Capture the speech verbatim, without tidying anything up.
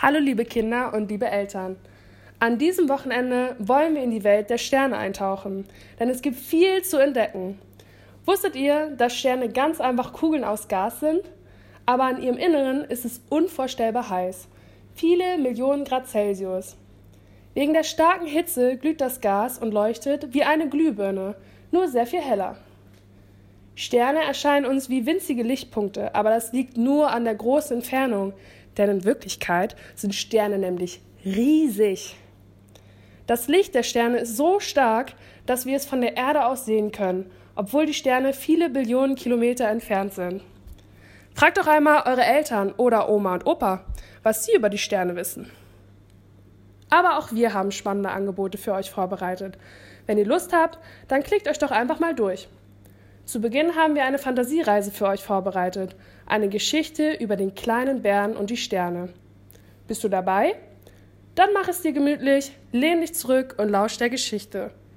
Hallo liebe Kinder und liebe Eltern. An diesem Wochenende wollen wir in die Welt der Sterne eintauchen, denn es gibt viel zu entdecken. Wusstet ihr, dass Sterne ganz einfach Kugeln aus Gas sind? Aber an ihrem Inneren ist es unvorstellbar heiß. Viele Millionen Grad Celsius. Wegen der starken Hitze glüht das Gas und leuchtet wie eine Glühbirne, nur sehr viel heller. Sterne erscheinen uns wie winzige Lichtpunkte, aber das liegt nur an der großen Entfernung, denn in Wirklichkeit sind Sterne nämlich riesig. Das Licht der Sterne ist so stark, dass wir es von der Erde aus sehen können, obwohl die Sterne viele Billionen Kilometer entfernt sind. Fragt doch einmal eure Eltern oder Oma und Opa, was sie über die Sterne wissen. Aber auch wir haben spannende Angebote für euch vorbereitet. Wenn ihr Lust habt, dann klickt euch doch einfach mal durch. Zu Beginn haben wir eine Fantasiereise für euch vorbereitet, eine Geschichte über den kleinen Bären und die Sterne. Bist du dabei? Dann mach es dir gemütlich, lehn dich zurück und lausch der Geschichte.